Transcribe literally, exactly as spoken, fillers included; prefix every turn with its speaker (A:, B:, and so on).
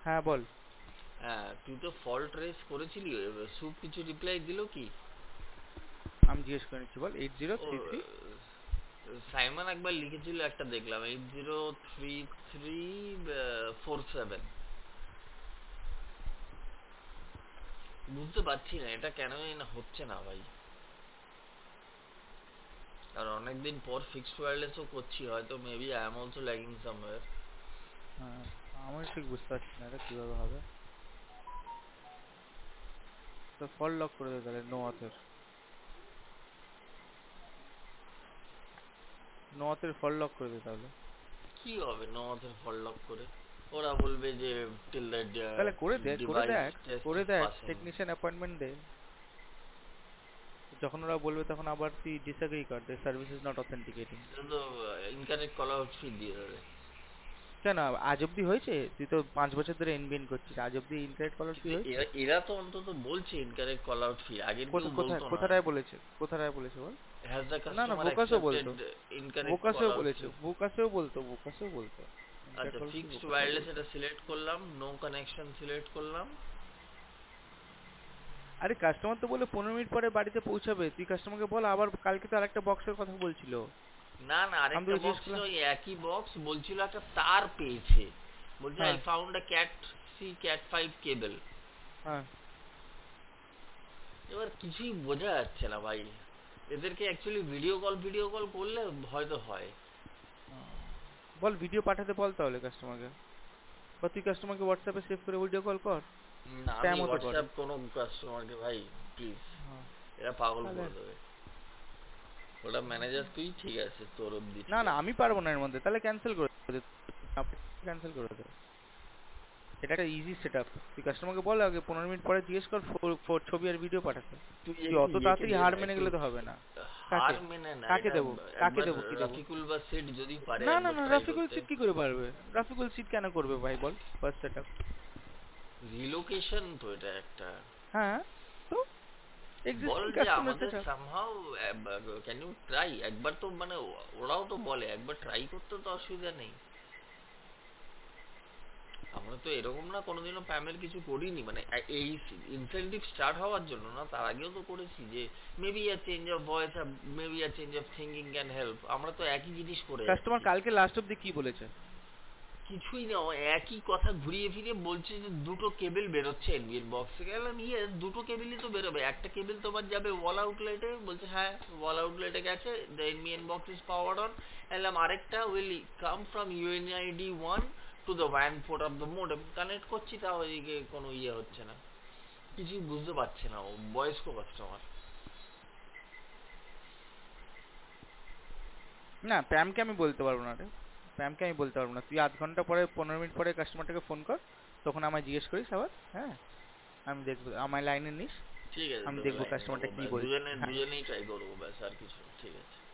A: হ্যাঁ বল।
B: হ্যাঁ, তুই তো ফল্ট রেস করেছিলি, সুপ কিছু রিপ্লাই দিল কি?
A: আমি জিজ্ঞেস করে নিচ্ছি, বল। এইট জিরো
B: ও
A: থ্রি থ্রি
B: সাইমন একবার লিখেছিল, একটা দেখলাম, eight zero three three four seven. বুঝতে পারছি না এটা কেন না হচ্ছে না ভাই। আর অনেকদিন পর ফিক্সড ওয়্যারলেসও করছি, হয়তো maybe I am also lagging somewhere.
A: হ্যাঁ, আমি ঠিক বুঝতে পারছি না এটা কিভাবে হবে। তো ফল লক করে দে তাহলে, নো অথের। নো অথের ফল লক করে দে তাহলে।
B: কি হবে নথের ফল লক করে? ওরা বলবে যে টিল দ্য
A: তাহলে করে দে, করে
B: ডিভাইস
A: দেখ,
B: টেস্ট
A: করে
B: ইজ
A: দেখ,
B: পাসিং।
A: টেকনিশিয়ান অ্যাপয়েন্টমেন্ট দে। যখন ওরা বলবে তখন আবার তুই ডিসএগ্রি কর দে, সার্ভিস ইজ নট অথেন্টিকেটিং।
B: এটা তো ইনকারেক্ট কল আউট ফি দিয়ে দেবে।
A: কেন, আজ অব্দি হয়েছে? তুই তো পাঁচ বছর ধরে এনবিএন করছিস, আজ অব্দি ইনকারেক্ট কলার ফি
B: কিন্তু
A: হয়েছে?
B: এরা এরা তো অন্তত বলছে ইনকারেক্ট কল আউট ফি, আগের কেউ
A: কোথা- কোথায়
B: বলতো না।
A: কোথায় বলেছে, কোথায় বলেছে বল।
B: হ্যাজ দ্য
A: না না,
B: কাস্টমার
A: ভোকাসও
B: অ্যাকসেপ্টেড
A: বলতো,
B: ইনকারেক্ট কল
A: ভোকাসেও
B: আউট
A: বলেছে,
B: ফি।
A: ভোকাসেও বলতো, ভোকাসেও বলতো ইনকারেক্ট
B: আচ্ছা,
A: কলার ফি
B: ফিক্সড
A: ভোকাসেও
B: ওয়্যারলেস
A: বলতো।
B: এটা সিলেক্ট করলাম, নো কানেকশন সিলেক্ট করলাম।
A: আরে কাস্টমার তো বলে পনেরো মিনিট পরে বাড়িতে পৌঁছাবে, তুই কাস্টমারকে বল। আবার কালকে তো আরেকটা বক্সের কথা বলছিল।
B: না না,
A: আমি
B: আরেকটা
A: তোকে জিজ্ঞেস
B: বক্স
A: করলাম।
B: ওই একই বক্স বলছিল একটা তার পেয়েছে, বলছে আই
A: হ্যাঁ।
B: Found a cat C cat five cable.
A: হ্যাঁ।
B: এবার কিছুই বোঝা যাচ্ছে না ভাই। এদেরকে actually video call video call করলে হয়তো হয়।
A: আহ, বল ভিডিও পাঠাতে বল তাহলে কাস্টমারকে, বা তুই কাস্টমারকে হোয়াটসঅ্যাপে সেভ করে ভিডিও কল কর।
B: না, আমি
A: স্প্যাম হতে পারে।
B: হোয়াটসঅ্যাপ কোনো কাস্টমারকে ভাই, প্লিজ,
A: হ্যাঁ,
B: এরা পাগল
A: তাহলে
B: করে দেবে। ওটা ম্যানেজার তুই, ঠিক আছে তোর অব্দি
A: না
B: ঠিক
A: না,
B: আছে।
A: আমি পারবো না এর মধ্যে, তাহলে ক্যান্সেল করে দে, ক্যান্সেল করে দে। এটা একটা ইজি সেট আপ। তুই কাস্টমারকে বল আগে পনেরো মিনিট পরে জিজ্ঞেস কর ফো- ফো- ছবি আর ভিডিও পাঠাতে।
B: তুই
A: তুই
B: একটু
A: অত
B: ইয়েকে
A: তাড়াতাড়ি
B: দে
A: হার
B: না
A: মেনে
B: একটু।
A: গেলে তো হবে না।
B: হার
A: কাকে,
B: মেনে না,
A: কাকে
B: এটা
A: দেবো, কাকে
B: একবার
A: দেবো, কি দেবো?
B: রাফিকুল বা সেট যদি পারে
A: না না
B: একবার
A: না,
B: ট্রাই
A: রাফিকুল
B: করতে।
A: সিট কি করে পারবে? রাফিকুল সিট কেন করবে ভাই বল, ফার্স্ট সেট আপ।
B: রিলোকেশন তো এটা একটা।
A: হ্যাঁ, তো
B: বল
A: এক্সিস্টিং
B: যে
A: কাস্টমার
B: আমাদের
A: set up.
B: Somehow can you try একবার, তো মানে ওরাও তো বলে একবার ট্রাই করতে, তো অসুবিধা নেই। আমরা তো এরকম না কোনোদিনও প্যামের কিছু করিনি, মানে এ- এই ইনসেনটিভ স্টার্ট হওয়ার জন্য না, তার আগেও তো করেছি যে maybe a change of voice, maybe a change of thinking can help. আমরা তো একই জিনিস করে
A: কাস্টমার
B: যাচ্ছি।
A: কালকে লাস্ট অব্দি কি বলেছে?
B: কিছুই না, ও একই কথা ঘুরিয়ে ফিরিয়ে বলছে যে দুটো কেবল বেরোচ্ছে এনবিএন বক্স থেকে। গেলাম ইয়ে, দুটো কেবলই তো বেরোবে, একটা কেবল তোমার যাবে ওয়াল আউটলেটে, বলছে হ্যাঁ ওয়াল আউটলেটে গেছে, the NBN box is power on. এলাম আরেকটা will come from UNID one two the one port of the modem. Connect করছি, তাও এদিকে কোনো ইয়ে হচ্ছে না, কিছুই বুঝতে পারছে না ও বয়স্ক কাস্টমার।
A: না, প্যামকে আমি বলতে পারবো না রে, প্যামকে আমি বলতে পারবো না। তুই আধ ঘন্টা পরে, পনেরো মিনিট পরে কাস্টমারটাকে ফোন কর, তখন আমায় জিজ্ঞেস করিস আবার। হ্যাঁ, আমি দেখবো, আমায় লাইনে নিস,
B: ঠিক আছে,
A: আমি
B: তোকে
A: দেখবো
B: লাইনে নেবো,
A: কাস্টমারটা কি
B: ব্যাস
A: বলছে।
B: দুজনে
A: হ্যাঁ।
B: দুজনেই ট্রাই করবো, ব্যাস আর কিছু। ঠিক আছে।